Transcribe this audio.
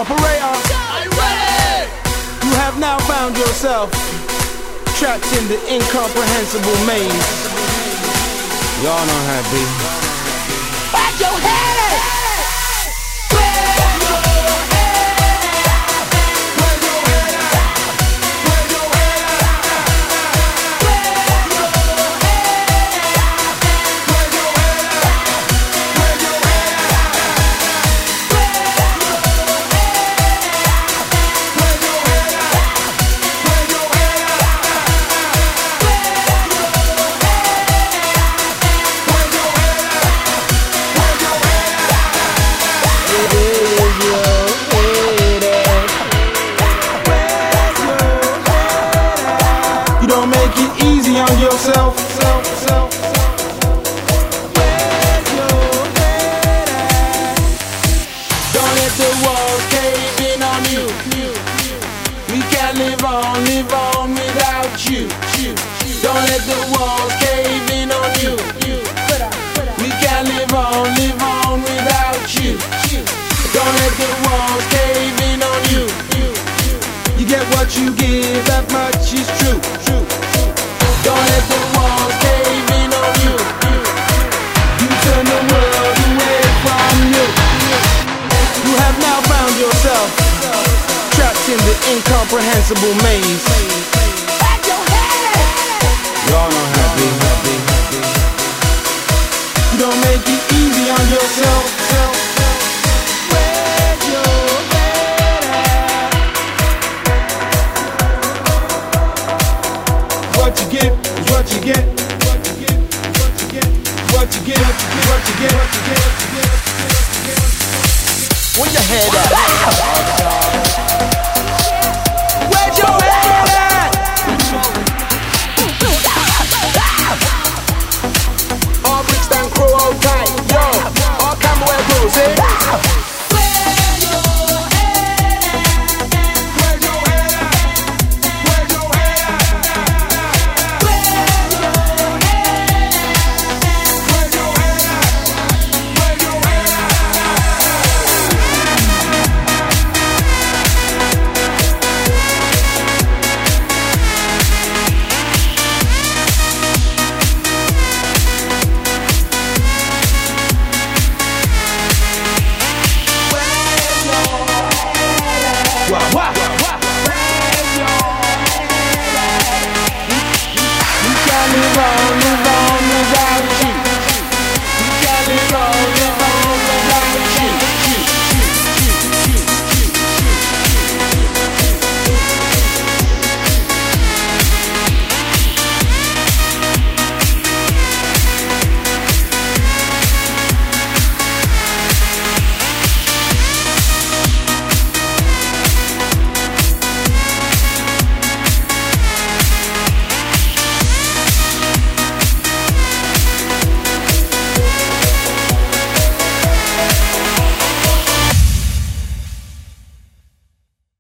Operator, Are you ready? you have now found yourself trapped in the incomprehensible maze. Y'all know how it be. Back your head! Don't make it easy on yourself. Don't let the walls cave in on you. We can't live on without you. Don't let the walls cave in on you. We can't live on without you. Don't let the walls cave in on you. You get what you give, that much is true. Don't let the walls cave in on you. You turn the world away from you. You have now found yourself trapped in the incomprehensible maze. Y'all know how it be. You don't make it easy on yourself. What you get is what you get. What you get. Where your head at?